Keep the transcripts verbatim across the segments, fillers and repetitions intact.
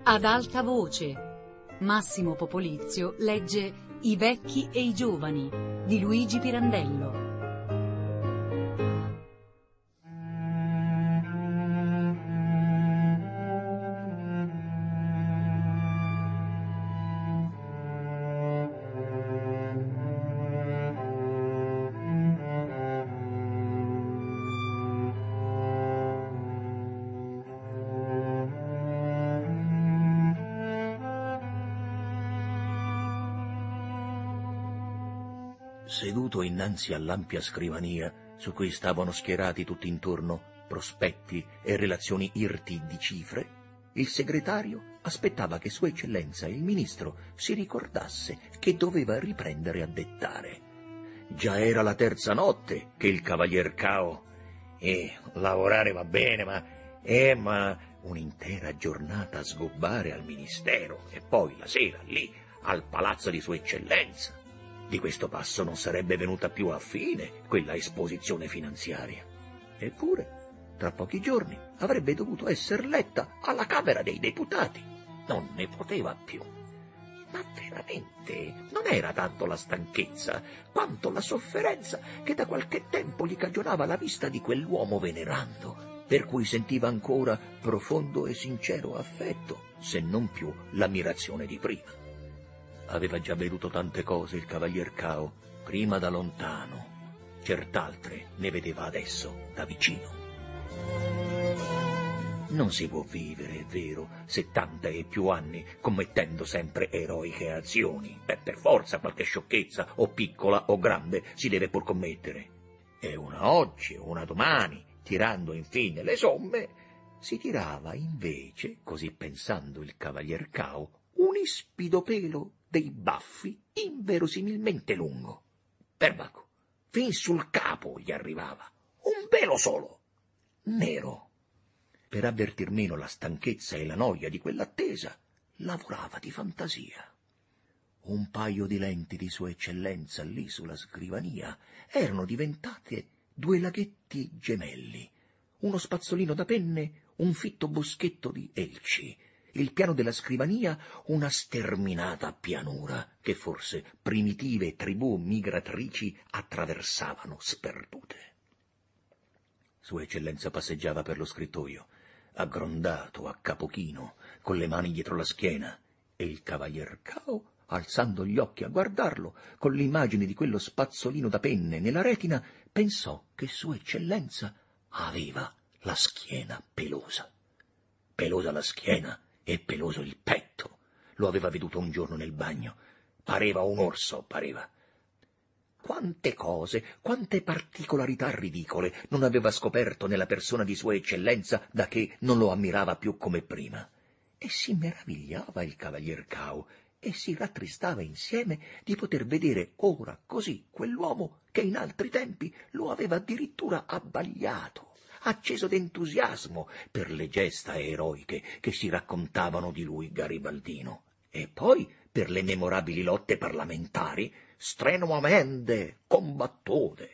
Ad alta voce. Massimo Popolizio legge I vecchi e i giovani di Luigi Pirandello. Seduto innanzi all'ampia scrivania, su cui stavano schierati tutt'intorno prospetti e relazioni irti di cifre, il segretario aspettava che Sua Eccellenza il ministro si ricordasse che doveva riprendere a dettare. Già era la terza notte che il cavalier Cao, e lavorare va bene, ma, eh, ma un'intera giornata a sgobbare al ministero e poi la sera lì al palazzo di Sua Eccellenza. Di questo passo non sarebbe venuta più a fine quella esposizione finanziaria. Eppure, tra pochi giorni avrebbe dovuto essere letta alla Camera dei Deputati. Non ne poteva più. Ma veramente non era tanto la stanchezza quanto la sofferenza che da qualche tempo gli cagionava la vista di quell'uomo venerando, per cui sentiva ancora profondo e sincero affetto, se non più l'ammirazione di prima. Aveva già veduto tante cose il cavalier Cao, prima da lontano, cert'altre ne vedeva adesso da vicino. Non si può vivere, è vero, settanta e più anni commettendo sempre eroiche azioni. Beh, per forza qualche sciocchezza, o piccola o grande, si deve pur commettere. E una oggi, una domani, tirando infine le somme, si tirava invece, così pensando il cavalier Cao, un ispido pelo dei baffi inverosimilmente lungo. Perbacco, fin sul capo gli arrivava, un pelo solo, nero. Per avvertir meno la stanchezza e la noia di quell'attesa, lavorava di fantasia. Un paio di lenti di Sua Eccellenza lì sulla scrivania erano diventate due laghetti gemelli, uno spazzolino da penne, un fitto boschetto di elci, il piano della scrivania una sterminata pianura che forse primitive tribù migratrici attraversavano sperdute. Sua Eccellenza passeggiava per lo scrittoio, aggrondato, a capo chino, con le mani dietro la schiena, e il cavalier Cao, alzando gli occhi a guardarlo, con l'immagine di quello spazzolino da penne nella retina, pensò che Sua Eccellenza aveva la schiena pelosa. Pelosa la schiena e peloso il petto. Lo aveva veduto un giorno nel bagno. Pareva un orso, pareva. Quante cose, quante particolarità ridicole non aveva scoperto nella persona di Sua Eccellenza da che non lo ammirava più come prima. E si meravigliava il cavalier Cao e si rattristava insieme di poter vedere ora così quell'uomo che in altri tempi lo aveva addirittura abbagliato, acceso d'entusiasmo per le gesta eroiche che si raccontavano di lui garibaldino, e poi per le memorabili lotte parlamentari strenuamente combattute.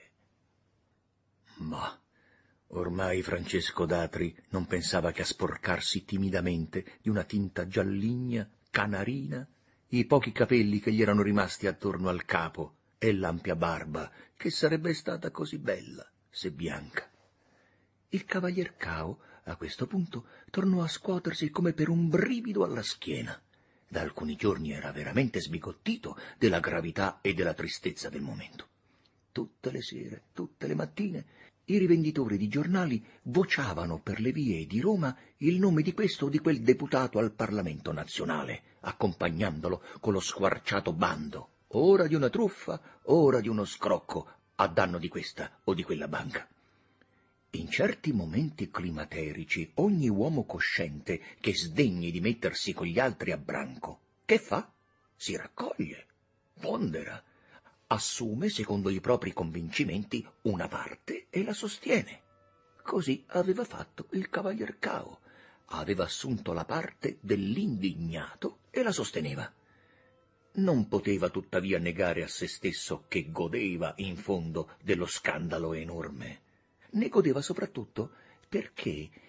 Ma ormai Francesco Datri non pensava che a sporcarsi timidamente di una tinta gialligna, canarina, i pochi capelli che gli erano rimasti attorno al capo e l'ampia barba che sarebbe stata così bella se bianca. Il cavalier Cao, a questo punto, tornò a scuotersi come per un brivido alla schiena. Da alcuni giorni era veramente sbigottito della gravità e della tristezza del momento. Tutte le sere, tutte le mattine, i rivenditori di giornali vociavano per le vie di Roma il nome di questo o di quel deputato al Parlamento nazionale, accompagnandolo con lo squarciato bando, ora di una truffa, ora di uno scrocco, a danno di questa o di quella banca. In certi momenti climaterici ogni uomo cosciente che sdegni di mettersi con gli altri a branco, che fa? Si raccoglie, pondera, assume secondo i propri convincimenti una parte e la sostiene. Così aveva fatto il cavalier Cao, aveva assunto la parte dell'indignato e la sosteneva. Non poteva tuttavia negare a se stesso che godeva in fondo dello scandalo enorme. Ne godeva soprattutto perché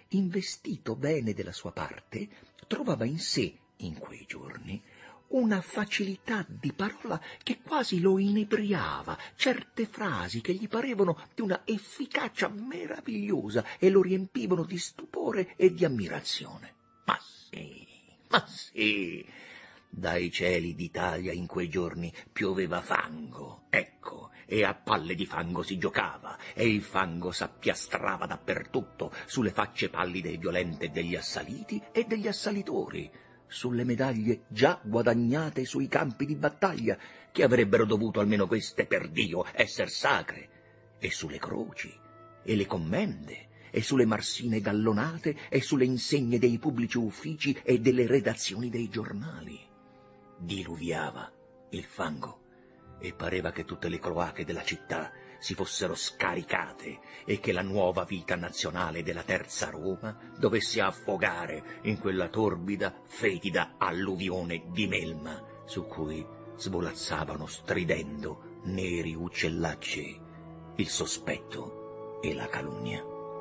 investito bene della sua parte, trovava in sé, in quei giorni, una facilità di parola che quasi lo inebriava, certe frasi che gli parevano di una efficacia meravigliosa e lo riempivano di stupore e di ammirazione. Ma sì, ma sì, dai cieli d'Italia in quei giorni pioveva fango, ecco, e a palle di fango si giocava, e il fango s'appiastrava dappertutto, sulle facce pallide e violente degli assaliti e degli assalitori, sulle medaglie già guadagnate sui campi di battaglia, che avrebbero dovuto almeno queste, per Dio, esser sacre, e sulle croci, e le commende, e sulle marsine gallonate, e sulle insegne dei pubblici uffici e delle redazioni dei giornali. Diluviava il fango, e pareva che tutte le cloache della città si fossero scaricate e che la nuova vita nazionale della terza Roma dovesse affogare in quella torbida, fetida alluvione di melma su cui svolazzavano stridendo neri uccellacci il sospetto e la calunnia.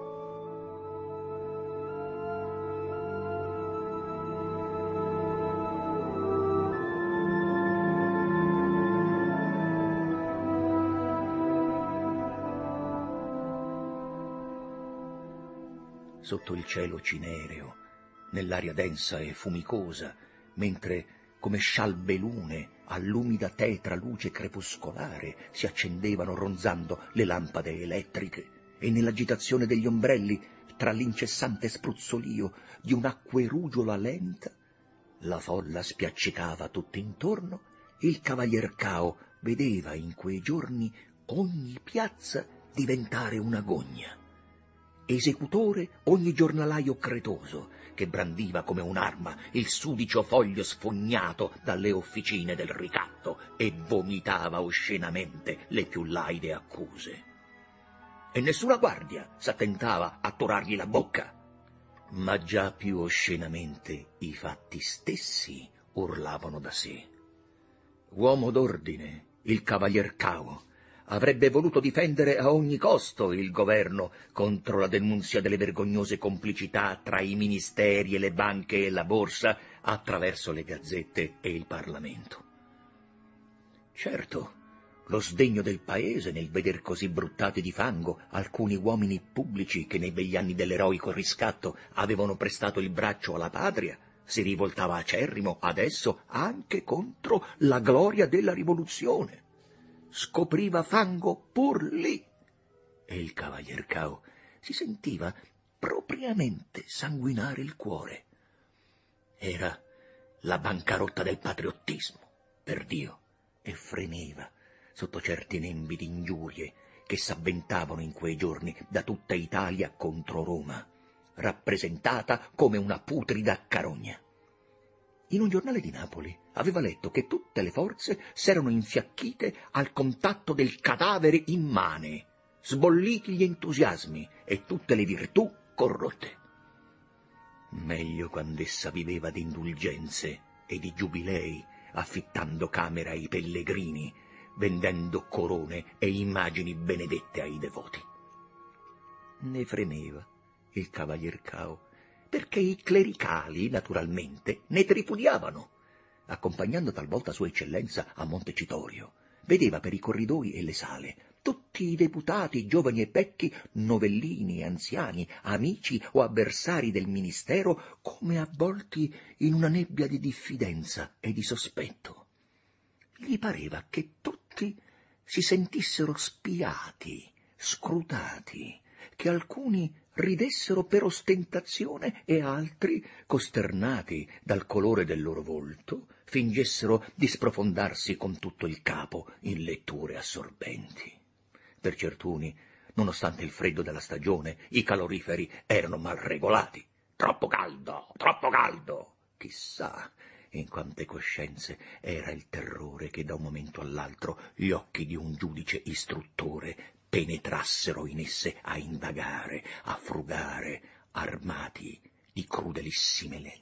Sotto il cielo cinereo, nell'aria densa e fumicosa, mentre come scialbe lune all'umida tetra luce crepuscolare si accendevano ronzando le lampade elettriche, e nell'agitazione degli ombrelli, tra l'incessante spruzzolio di un'acquerugiola lenta, la folla spiaccicava tutt'intorno, il cavalier Cao vedeva in quei giorni ogni piazza diventare una gogna. Esecutore ogni giornalaio cretoso, che brandiva come un'arma il sudicio foglio sfognato dalle officine del ricatto e vomitava oscenamente le più laide accuse. E nessuna guardia s'attentava a torargli la bocca, ma già più oscenamente i fatti stessi urlavano da sé. Uomo d'ordine, il cavalier Cao avrebbe voluto difendere a ogni costo il governo contro la denunzia delle vergognose complicità tra i ministeri e le banche e la borsa attraverso le gazzette e il Parlamento. Certo, lo sdegno del paese nel veder così bruttati di fango alcuni uomini pubblici che nei begli anni dell'eroico riscatto avevano prestato il braccio alla patria si rivoltava acerrimo adesso anche contro la gloria della rivoluzione. Scopriva fango pur lì, e il cavalier Cao si sentiva propriamente sanguinare il cuore. Era la bancarotta del patriottismo, per Dio, e fremeva sotto certi nembi di ingiurie che s'avventavano in quei giorni da tutta Italia contro Roma, rappresentata come una putrida carogna. In un giornale di Napoli aveva letto che tutte le forze s'erano infiacchite al contatto del cadavere immane, sbolliti gli entusiasmi e tutte le virtù corrotte. Meglio quando essa viveva di indulgenze e di giubilei, affittando camere ai pellegrini, vendendo corone e immagini benedette ai devoti. Ne fremeva il cavalier Cao, perché i clericali, naturalmente, ne tripudiavano. Accompagnando talvolta Sua Eccellenza a Montecitorio, vedeva per i corridoi e le sale tutti i deputati, giovani e vecchi, novellini e anziani, amici o avversari del ministero, come avvolti in una nebbia di diffidenza e di sospetto. Gli pareva che tutti si sentissero spiati, scrutati, che alcuni ridessero per ostentazione e altri, costernati dal colore del loro volto, fingessero di sprofondarsi con tutto il capo in letture assorbenti. Per certuni, nonostante il freddo della stagione, i caloriferi erano mal regolati. Troppo caldo, troppo caldo! Chissà in quante coscienze era il terrore che da un momento all'altro gli occhi di un giudice istruttore penetrassero in esse a indagare, a frugare, armati di crudelissime lenti.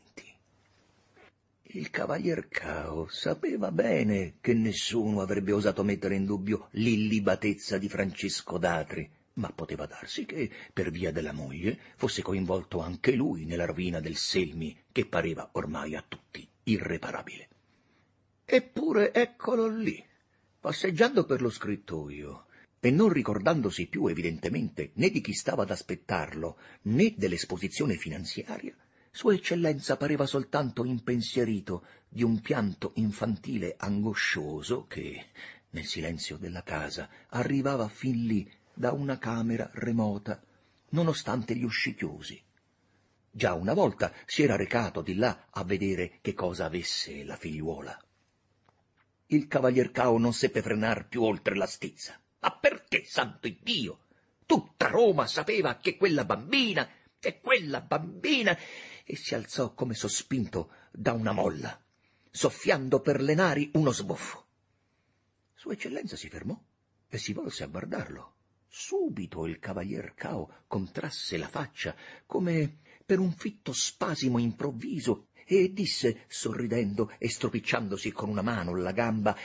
Il cavalier Cao sapeva bene che nessuno avrebbe osato mettere in dubbio l'illibatezza di Francisco d'Atri, ma poteva darsi che, per via della moglie, fosse coinvolto anche lui nella rovina del Selmi, che pareva ormai a tutti irreparabile. Eppure eccolo lì, passeggiando per lo scrittoio, e non ricordandosi più evidentemente né di chi stava ad aspettarlo, né dell'esposizione finanziaria, Sua Eccellenza pareva soltanto impensierito di un pianto infantile angoscioso che, nel silenzio della casa, arrivava fin lì da una camera remota, nonostante gli usci chiusi. Già una volta si era recato di là a vedere che cosa avesse la figliuola. Il cavalier Cao non seppe frenar più oltre la stizza. Ma perché, santo Iddio? Tutta Roma sapeva che quella bambina, che quella bambina... E si alzò come sospinto da una molla, soffiando per le nari uno sbuffo. Sua Eccellenza si fermò e si volse a guardarlo. Subito il cavalier Cao contrasse la faccia come per un fitto spasimo improvviso e disse, sorridendo e stropicciandosi con una mano la gamba: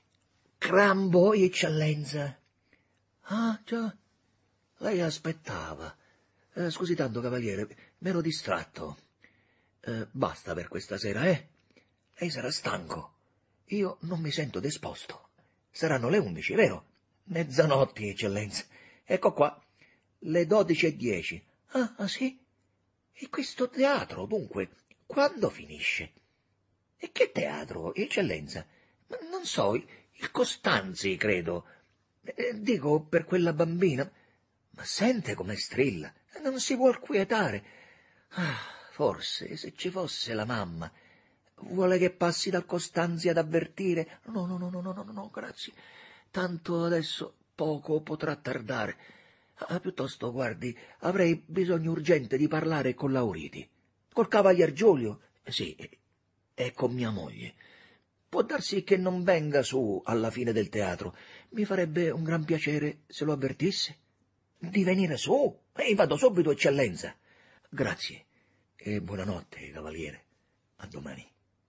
«Gran voi, Eccellenza!» «Ah, già, lei aspettava. Eh, scusi tanto, cavaliere, m'ero distratto. Eh, basta per questa sera, eh? Lei sarà stanco. Io non mi sento disposto. Saranno le undici, vero? Mezzanotte, Eccellenza. Ecco qua, le dodici e dieci. Ah, ah, sì? E questo teatro, dunque, quando finisce?» «E che teatro, Eccellenza?» «Ma non so, il Costanzi, credo. Eh, dico, per quella bambina. Ma sente come strilla, non si vuol quietare. Ah, forse, se ci fosse la mamma. Vuole che passi dal Costanzi ad avvertire?» «No, no, no, no, no, no, no, grazie. Tanto adesso poco potrà tardare. Ah, piuttosto, guardi, avrei bisogno urgente di parlare con Lauriti. Col cavalier Giulio? Sì, e con mia moglie. Può darsi che non venga su alla fine del teatro. Mi farebbe un gran piacere se lo avvertisse. Di venire su? E vado subito, Eccellenza. Grazie. E buonanotte, cavaliere. A domani».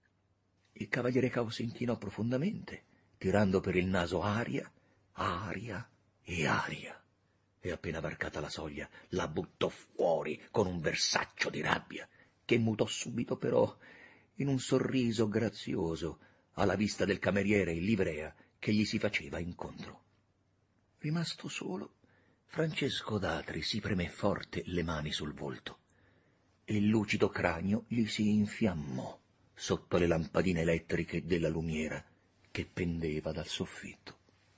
Il cavaliere Cao si inchinò profondamente, tirando per il naso aria, aria e aria, e appena varcata la soglia la buttò fuori con un versaccio di rabbia, che mutò subito però in un sorriso grazioso alla vista del cameriere in livrea che gli si faceva incontro. Rimasto solo, Francesco d'Atri si premé forte le mani sul volto e il lucido cranio gli si infiammò sotto le lampadine elettriche della lumiera che pendeva dal soffitto.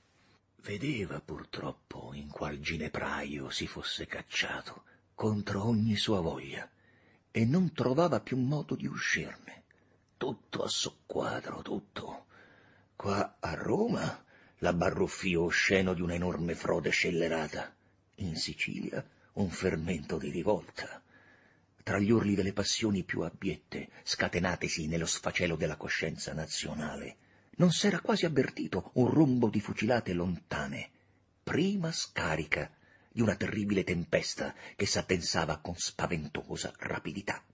Vedeva purtroppo in qual ginepraio si fosse cacciato contro ogni sua voglia e non trovava più modo di uscirne. Tutto a soqquadro, tutto. Qua a Roma l'abbarruffio osceno di un'enorme frode scellerata. In Sicilia un fermento di rivolta. Tra gli urli delle passioni più abbiette, scatenatesi nello sfacelo della coscienza nazionale, non s'era quasi avvertito un rombo di fucilate lontane, prima scarica di una terribile tempesta che s'attensava con spaventosa rapidità.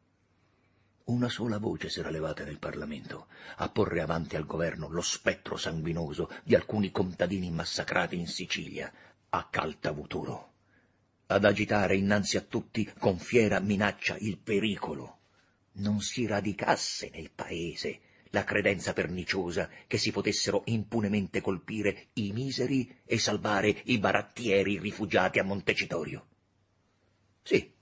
Una sola voce s'era levata nel Parlamento a porre avanti al governo lo spettro sanguinoso di alcuni contadini massacrati in Sicilia a Caltavuturo, ad agitare innanzi a tutti con fiera minaccia il pericolo. Non si radicasse nel paese la credenza perniciosa che si potessero impunemente colpire i miseri e salvare i barattieri rifugiati a Montecitorio. Sì,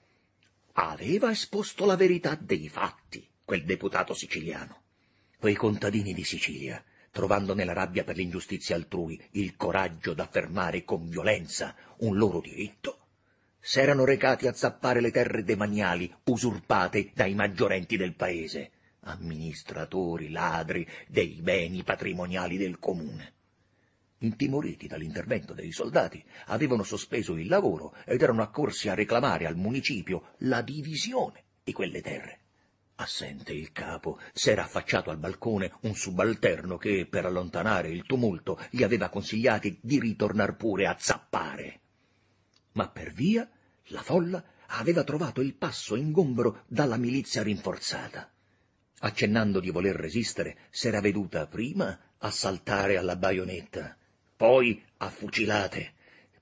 aveva esposto la verità dei fatti quel deputato siciliano. Quei contadini di Sicilia, trovando nella rabbia per l'ingiustizia altrui il coraggio d'affermare con violenza un loro diritto, s'erano recati a zappare le terre demaniali usurpate dai maggiorenti del paese, amministratori ladri dei beni patrimoniali del comune. Intimoriti dall'intervento dei soldati, avevano sospeso il lavoro ed erano accorsi a reclamare al municipio la divisione di quelle terre. Assente il capo, s'era affacciato al balcone un subalterno che, per allontanare il tumulto, gli aveva consigliati di ritornar pure a zappare. Ma per via la folla aveva trovato il passo ingombro dalla milizia rinforzata. Accennando di voler resistere, s'era veduta prima assaltare alla baionetta, poi a fucilate,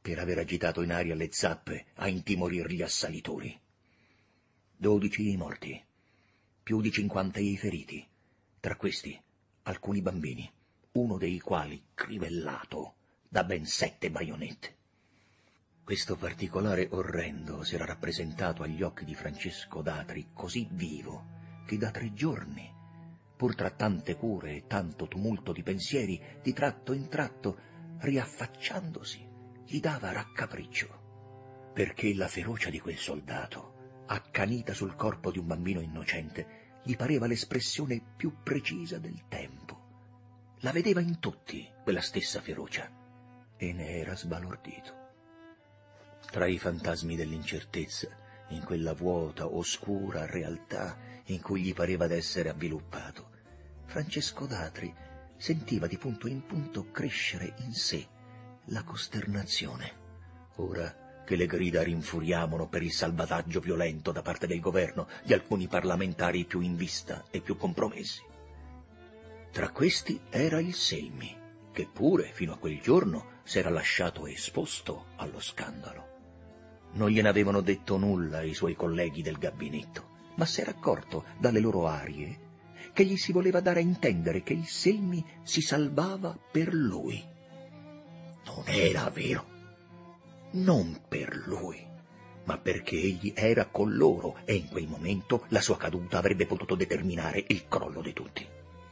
per aver agitato in aria le zappe a intimorir gli assalitori. Dodici i morti, più di cinquanta i feriti, tra questi alcuni bambini, uno dei quali crivellato da ben sette baionette. Questo particolare orrendo si era rappresentato agli occhi di Francesco Datri così vivo che da tre giorni, pur tra tante cure e tanto tumulto di pensieri, di tratto in tratto, riaffacciandosi, gli dava raccapriccio, perché la ferocia di quel soldato, accanita sul corpo di un bambino innocente, gli pareva l'espressione più precisa del tempo. La vedeva in tutti quella stessa ferocia e ne era sbalordito. Tra i fantasmi dell'incertezza, in quella vuota, oscura realtà in cui gli pareva d'essere avviluppato, Francesco Datri sentiva di punto in punto crescere in sé la costernazione. Ora che le grida rinfuriavano per il salvataggio violento da parte del governo di alcuni parlamentari più in vista e più compromessi. Tra questi era il Selmi, che pure fino a quel giorno s'era lasciato esposto allo scandalo. Non gliene avevano detto nulla i suoi colleghi del gabinetto, ma s'era accorto dalle loro arie che gli si voleva dare a intendere che il Selmi si salvava per lui. Non era vero, non per lui, ma perché egli era con loro e in quel momento la sua caduta avrebbe potuto determinare il crollo di tutti.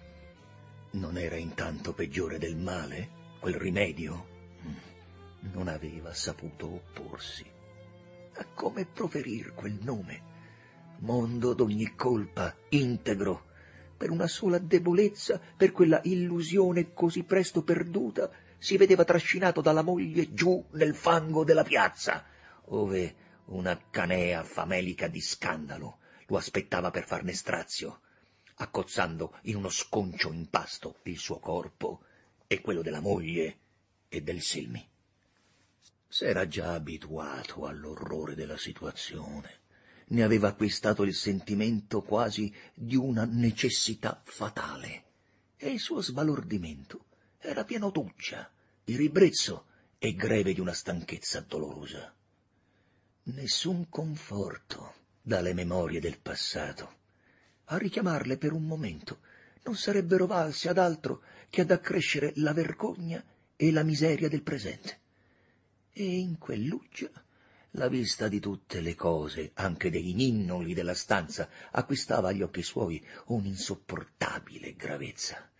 Non era intanto peggiore del male quel rimedio? Non aveva saputo opporsi. A come proferir quel nome? Mondo d'ogni colpa, integro, per una sola debolezza, per quella illusione così presto perduta, si vedeva trascinato dalla moglie giù nel fango della piazza, ove una canea famelica di scandalo lo aspettava per farne strazio, accozzando in uno sconcio impasto il suo corpo e quello della moglie e del Selmi. S'era già abituato all'orrore della situazione, ne aveva acquistato il sentimento quasi di una necessità fatale, e il suo sbalordimento era pieno d'uggia, di ribrezzo e greve di una stanchezza dolorosa. Nessun conforto dalle memorie del passato. A richiamarle per un momento non sarebbero valse ad altro che ad accrescere la vergogna e la miseria del presente. E in quell'uggia la vista di tutte le cose, anche dei ninnoli della stanza, acquistava agli occhi suoi un'insopportabile gravezza.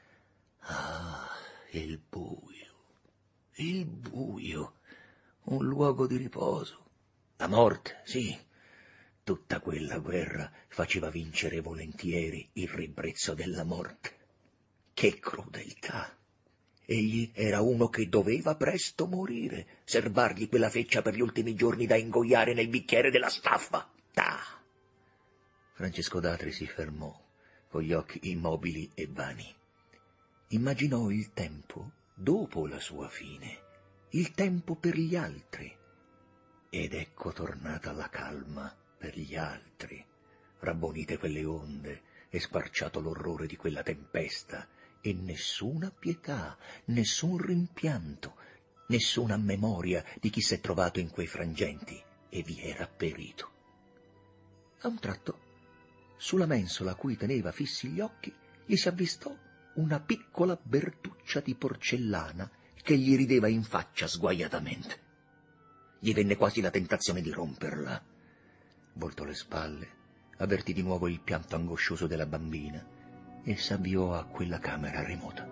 Ah, il buio, il buio, un luogo di riposo. La morte, sì, tutta quella guerra faceva vincere volentieri il ribrezzo della morte. Che crudeltà! Egli era uno che doveva presto morire, serbargli quella feccia per gli ultimi giorni da ingoiare nel bicchiere della staffa. Ah! Francesco Datri si fermò, con gli occhi immobili e vani. Immaginò il tempo dopo la sua fine, il tempo per gli altri. Ed ecco tornata la calma per gli altri, rabbonite quelle onde e squarciato l'orrore di quella tempesta, e nessuna pietà, nessun rimpianto, nessuna memoria di chi s'è trovato in quei frangenti e vi era perito. A un tratto, sulla mensola a cui teneva fissi gli occhi, gli si avvistò una piccola bertuccia di porcellana che gli rideva in faccia sguaiatamente. Gli venne quasi la tentazione di romperla. Voltò le spalle, avvertì di nuovo il pianto angoscioso della bambina e s'avviò a quella camera remota.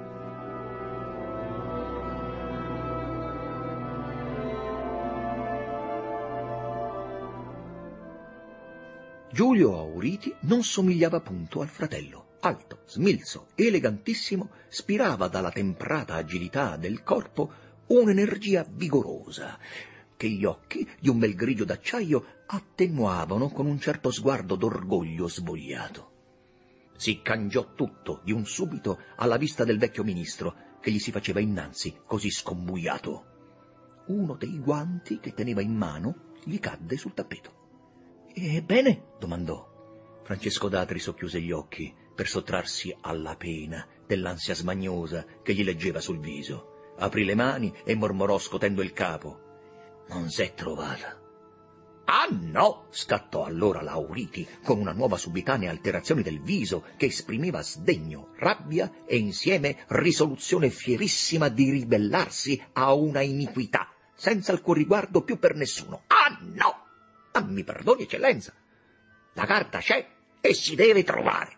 Giulio Auriti non somigliava punto al fratello. Alto, smilzo, elegantissimo, spirava dalla temprata agilità del corpo un'energia vigorosa che gli occhi, di un bel grigio d'acciaio, attenuavano con un certo sguardo d'orgoglio svogliato. Si cangiò tutto di un subito alla vista del vecchio ministro che gli si faceva innanzi così scombuiato. Uno dei guanti che teneva in mano gli cadde sul tappeto. «Ebbene?» domandò. Francesco Datri socchiuse gli occhi per sottrarsi alla pena dell'ansia smagnosa che gli leggeva sul viso. aprì le mani e mormorò scotendo il capo: «Non s'è trovata». «Ah no!» scattò allora Lauriti, con una nuova subitanea alterazione del viso che esprimeva sdegno, rabbia e insieme risoluzione fierissima di ribellarsi a una iniquità, senza alcun riguardo più per nessuno. «Ah no! Ma mi perdoni, eccellenza, la carta c'è e si deve trovare.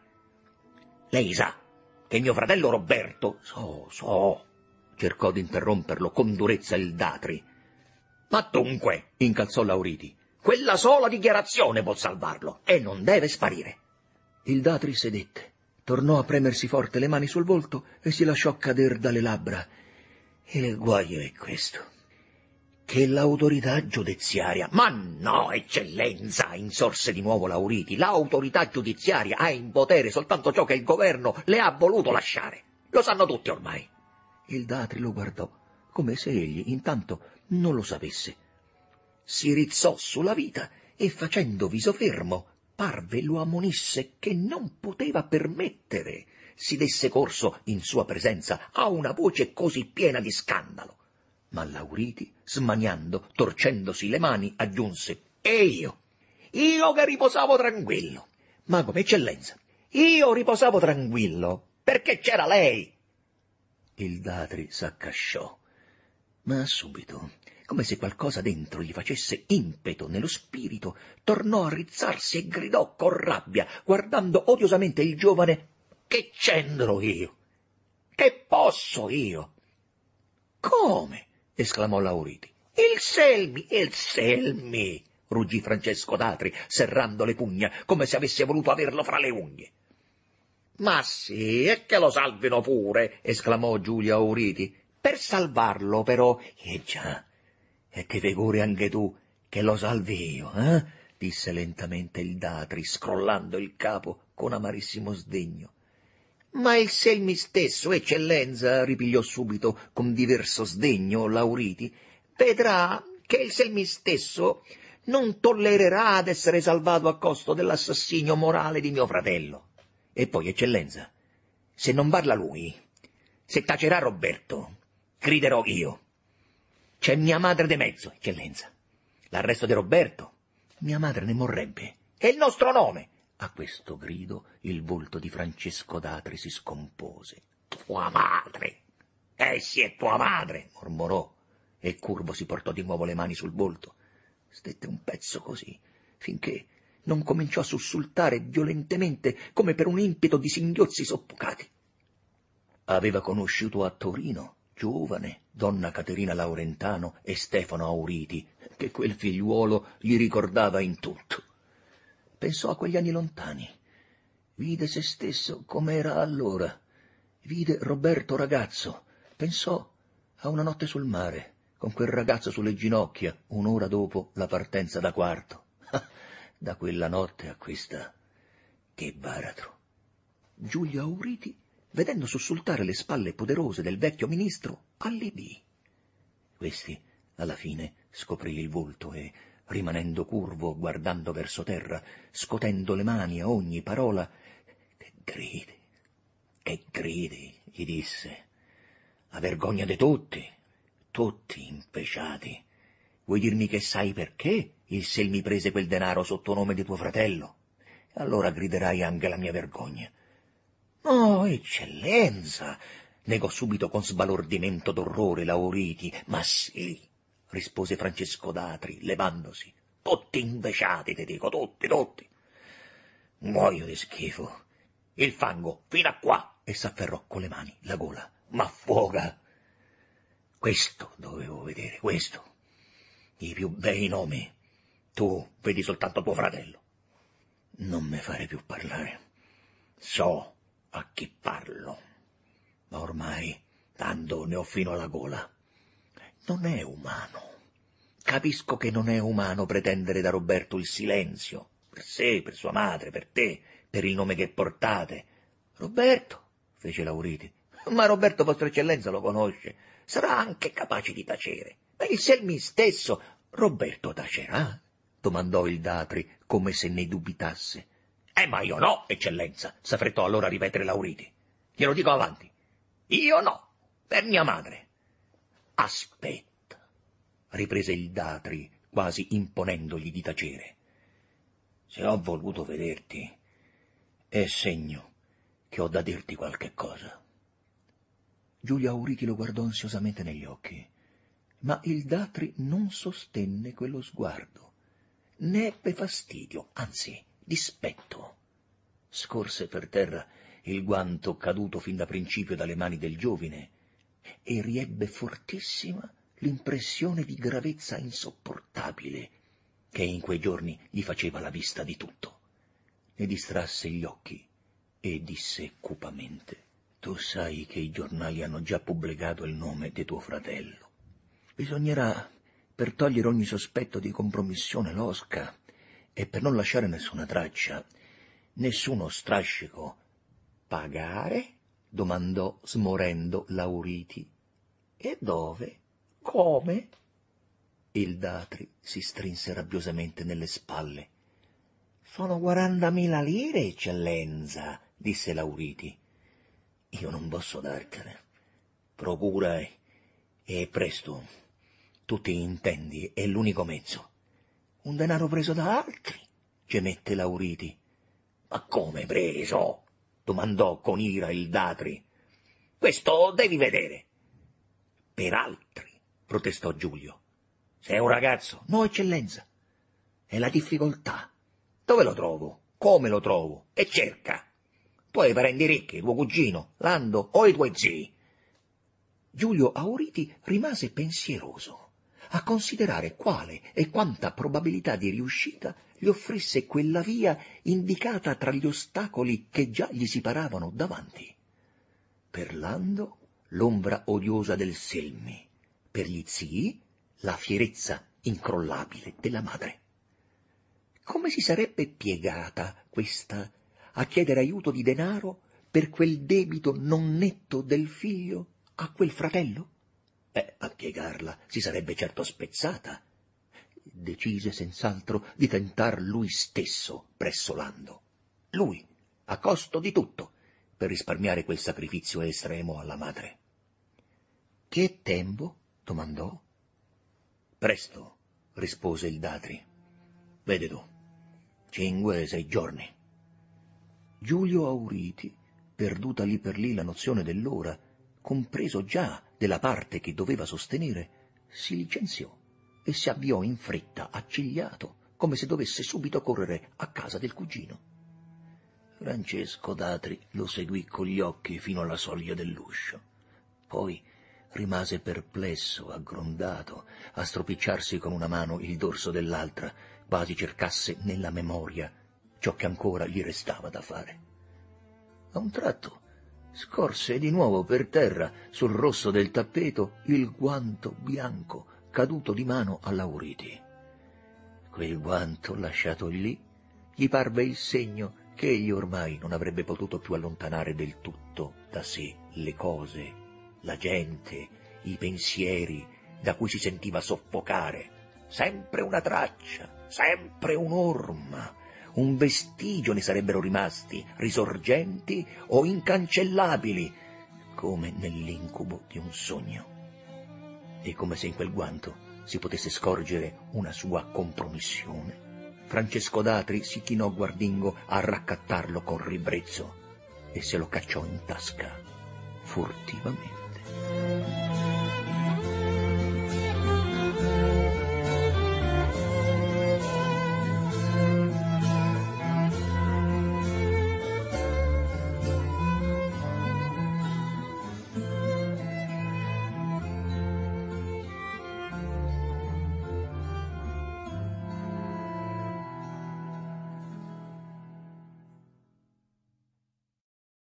Lei sa che mio fratello Roberto...» «So, so», cercò di interromperlo con durezza il Datri. «Ma dunque», incalzò Lauriti, «quella sola dichiarazione può salvarlo e non deve sparire». Il Datri sedette, tornò a premersi forte le mani sul volto e si lasciò cader dalle labbra. «Il guaio è questo, che l'autorità giudiziaria...» «Ma no, eccellenza», insorse di nuovo Lauriti, «l'autorità giudiziaria ha in potere soltanto ciò che il governo le ha voluto lasciare. Lo sanno tutti ormai». Il Datri lo guardò, come se egli intanto non lo sapesse. Si rizzò sulla vita e, facendo viso fermo, parve lo ammonisse che non poteva permettere si desse corso in sua presenza a una voce così piena di scandalo. Ma Lauriti, smaniando, torcendosi le mani, aggiunse: «E io? Io che riposavo tranquillo. Ma come eccellenza, io riposavo tranquillo perché c'era lei». Il Datri s'accasciò, ma subito, come se qualcosa dentro gli facesse impeto nello spirito, tornò a rizzarsi e gridò con rabbia, guardando odiosamente il giovane: «Che c'entro io? Che posso io?» «Come?» esclamò Lauriti. «Il Selmi, il Selmi!» ruggì Francesco Datri, serrando le pugna come se avesse voluto averlo fra le unghie. «Ma sì, e che lo salvino pure!» esclamò Giulio Auriti. «Per salvarlo, però...» «Eh già, e che figuri anche tu che lo salvi io, eh?» disse lentamente il Datri, scrollando il capo con amarissimo sdegno. «Ma il Selmi stesso, eccellenza», ripigliò subito con diverso sdegno Lauriti, «vedrà che il Selmi stesso non tollererà ad essere salvato a costo dell'assassinio morale di mio fratello. E poi, eccellenza, se non parla lui, se tacerà Roberto, griderò io. C'è mia madre de mezzo, eccellenza. L'arresto di Roberto, mia madre ne morrebbe. E il nostro nome!» A questo grido il volto di Francesco Datri si scompose. «Tua madre! Eh sì, è tua madre!» mormorò, e curvo si portò di nuovo le mani sul volto. Stette un pezzo così, finché non cominciò a sussultare violentemente come per un impeto di singhiozzi soffocati. Aveva conosciuto a Torino, giovane, donna Caterina Laurentano e Stefano Auriti, che quel figliuolo gli ricordava in tutto. Pensò a quegli anni lontani, vide se stesso com'era allora, vide Roberto ragazzo, pensò a una notte sul mare, con quel ragazzo sulle ginocchia, un'ora dopo la partenza da Quarto. Da quella notte a questa, che baratro! Giulio Auriti, vedendo sussultare le spalle poderose del vecchio ministro, allibì. Questi, alla fine, scoprì il volto e, rimanendo curvo, guardando verso terra, scotendo le mani a ogni parola: «Che gridi, che gridi», gli disse. «La vergogna di tutti, tutti impeciati. Vuoi dirmi che sai perché il Selmi prese quel denaro sotto nome di tuo fratello? Allora griderai anche la mia vergogna». «Oh, eccellenza», negò subito con sbalordimento d'orrore Lauriti. «Ma sì», rispose Francesco Datri, levandosi. «Tutti inveciati, ti dico, tutti, tutti. Muoio di schifo. Il fango, fino a qua!» e s'afferrò con le mani la gola. «M'affoga! Questo dovevo vedere, questo. I più bei nomi. Tu vedi soltanto tuo fratello. Non me fare più parlare. So a chi parlo. Ma ormai tanto ne ho fino alla gola. Non è umano. Capisco che non è umano pretendere da Roberto il silenzio, per sé, per sua madre, per te, per il nome che portate. Roberto, fece Lauriti, ma Roberto vostra eccellenza lo conosce, sarà anche capace di tacere. Ma il Selmi stesso, Roberto tacerà? Domandò il Datri, come se ne dubitasse. Eh, ma io no, eccellenza, s'affrettò allora a ripetere Lauriti. Glielo dico avanti. Io no, per mia madre. Aspetta, riprese il Datri, quasi imponendogli di tacere. Se ho voluto vederti, è segno che ho da dirti qualche cosa. Giulio Auriti lo guardò ansiosamente negli occhi, ma il Datri non sostenne quello sguardo. Ne ebbe fastidio, anzi dispetto. Scorse per terra il guanto caduto fin da principio dalle mani del giovine e riebbe fortissima l'impressione di gravezza insopportabile che in quei giorni gli faceva la vista di tutto. Ne distrasse gli occhi e disse cupamente: tu sai che i giornali hanno già pubblicato il nome di tuo fratello. Bisognerà, per togliere ogni sospetto di compromissione losca e per non lasciare nessuna traccia, nessuno strascico, pagare? Domandò smorendo Lauriti. E dove? Come? Il Datri si strinse rabbiosamente nelle spalle. Sono quarantamila lire, eccellenza, disse Lauriti. Io non posso dartene. Procura e, e presto. Tu ti intendi, è l'unico mezzo. Un denaro preso da altri, gemette Lauriti. Ma come preso? Domandò con ira il Datri. Questo devi vedere. Per altri, protestò Giulio. Sei un ragazzo? No, eccellenza. È la difficoltà. Dove lo trovo? Come lo trovo? E cerca. Tu hai parenti ricchi, tuo cugino, Lando o i tuoi zii. Giulio Auriti rimase pensieroso a considerare quale e quanta probabilità di riuscita gli offrisse quella via indicata tra gli ostacoli che già gli si paravano davanti. Per Lando l'ombra odiosa del Selmi, per gli zii la fierezza incrollabile della madre. Come si sarebbe piegata questa a chiedere aiuto di denaro per quel debito non netto del figlio a quel fratello? Beh, a piegarla si sarebbe certo spezzata. Decise senz'altro di tentar lui stesso presso Lando. Lui, a costo di tutto, per risparmiare quel sacrificio estremo alla madre. Che tempo? Domandò. Presto, rispose il Datri. Vedi tu, cinque, sei giorni. Giulio Auriti, perduta lì per lì la nozione dell'ora, compreso già della parte che doveva sostenere, si licenziò e si avviò in fretta, accigliato, come se dovesse subito correre a casa del cugino. Francesco Datri lo seguì con gli occhi fino alla soglia dell'uscio. Poi rimase perplesso, aggrondato, a stropicciarsi con una mano il dorso dell'altra, quasi cercasse nella memoria ciò che ancora gli restava da fare. A un tratto scorse di nuovo per terra, sul rosso del tappeto, il guanto bianco caduto di mano a Lauriti. Quel guanto, lasciato lì, gli parve il segno che egli ormai non avrebbe potuto più allontanare del tutto da sé le cose, la gente, i pensieri da cui si sentiva soffocare. Sempre una traccia, sempre un'orma, un vestigio ne sarebbero rimasti, risorgenti o incancellabili, come nell'incubo di un sogno. E come se in quel guanto si potesse scorgere una sua compromissione, Francesco Datri si chinò guardingo a raccattarlo con ribrezzo e se lo cacciò in tasca furtivamente.